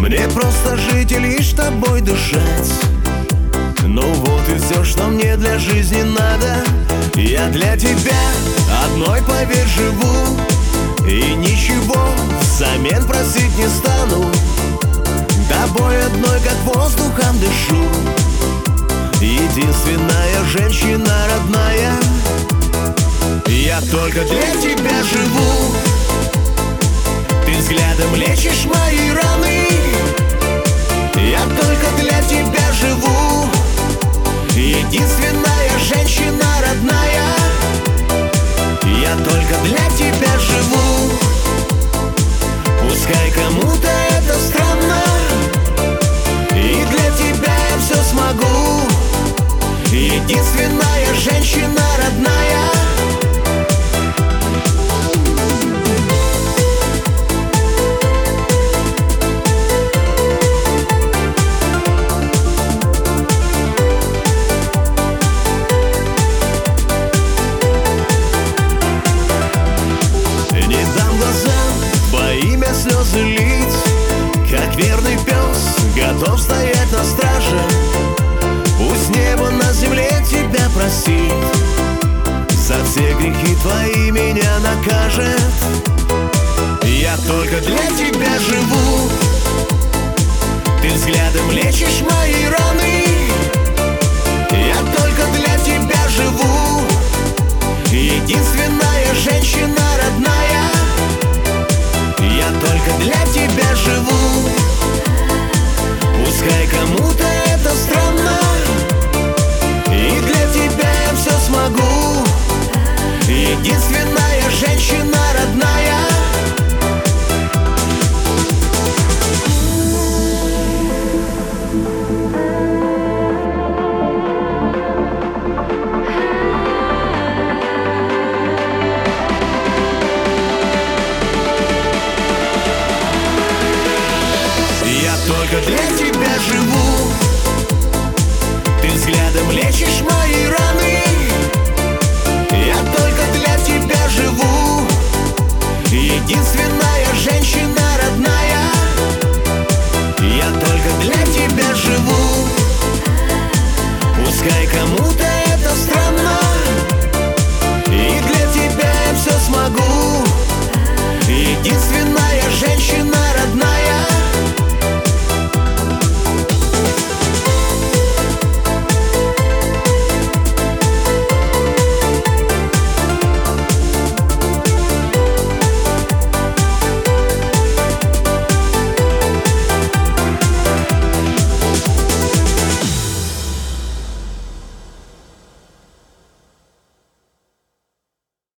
Мне просто жить и лишь тобой дышать. Ну вот и все, что мне для жизни надо. Я для тебя одной, поверь, живу, и ничего взамен просить не стану. Тобой одной, как воздухом дышу. Единственная женщина родная. Я только для тебя живу. Ты взглядом лечишь мои раны. Я только для тебя живу. Единственная женщина родная. Я только для тебя живу. Пускай кому-то это странно, и для тебя я все смогу. Единственная женщина родная. Не дам глазам во имя слезы лить, как верный пес готов стоять на страже. Пусть небо на земле тебя простит, за все грехи твои меня накажет. Я только для тебя живу. Ты взглядом лечишь мои раны.